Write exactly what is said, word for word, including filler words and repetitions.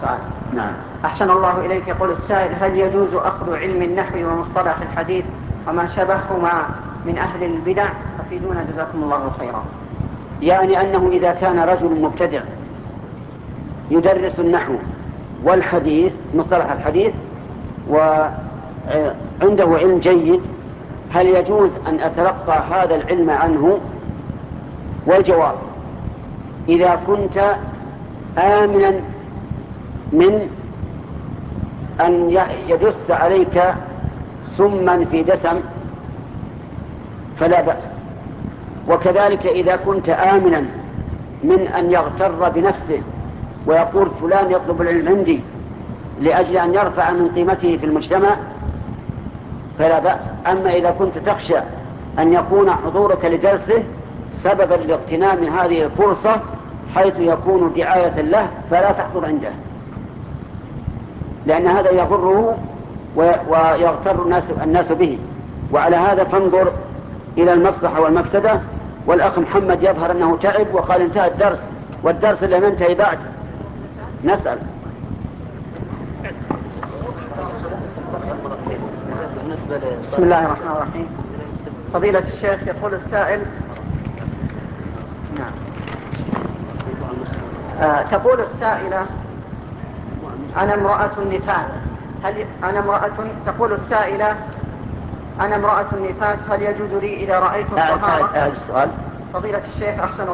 سؤال. نعم. أحسن الله إليك. يقول السائل: هل يجوز أخذ علم النحو ومصطلح الحديث وما شبههما من أهل البدع؟ أفيدونا جزاكم الله خيرا. يعني أنه إذا كان رجل مبتدع يدرس النحو والحديث مصطلح الحديث وعنده علم جيد، هل يجوز أن أتلقى هذا العلم عنه؟ والجواب: إذا كنت آمنا من أن يدس عليك سما في دسم فلا بأس، وكذلك إذا كنت آمنا من أن يغتر بنفسه ويقول فلان يطلب العلم عندي لأجل أن يرفع من قيمته في المجتمع فلا بأس. أما إذا كنت تخشى أن يكون حضورك لدرسه سببا لاغتنام هذه الفرصة حيث يكون دعاية له فلا تحضر عنده، لأن هذا يضره ويغتر الناس, الناس به. وعلى هذا فانظر إلى المصلحة والمفسدة. والأخ محمد يظهر أنه تعب وقال انتهى الدرس، والدرس لم ينتهي بعد. نسأل. بسم الله الرحمن الرحيم. فضيلة الشيخ، يقول السائل: نعم. آه تقول السائلة: أنا امرأة نفاس، هل أنا امرأة تقول السائلة: أنا امرأة نفاس، هل يجوز لي إذا رأيت الطهارة؟ أعد السؤال. فضيلة الشيخ أحسن